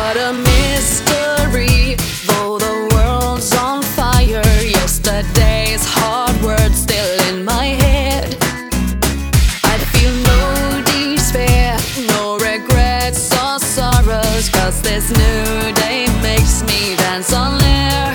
What a mystery, though the world's on fire. Yesterday's hard words still in my head. I feel no despair, no regrets or sorrows, 'cause this new day makes me dance on air.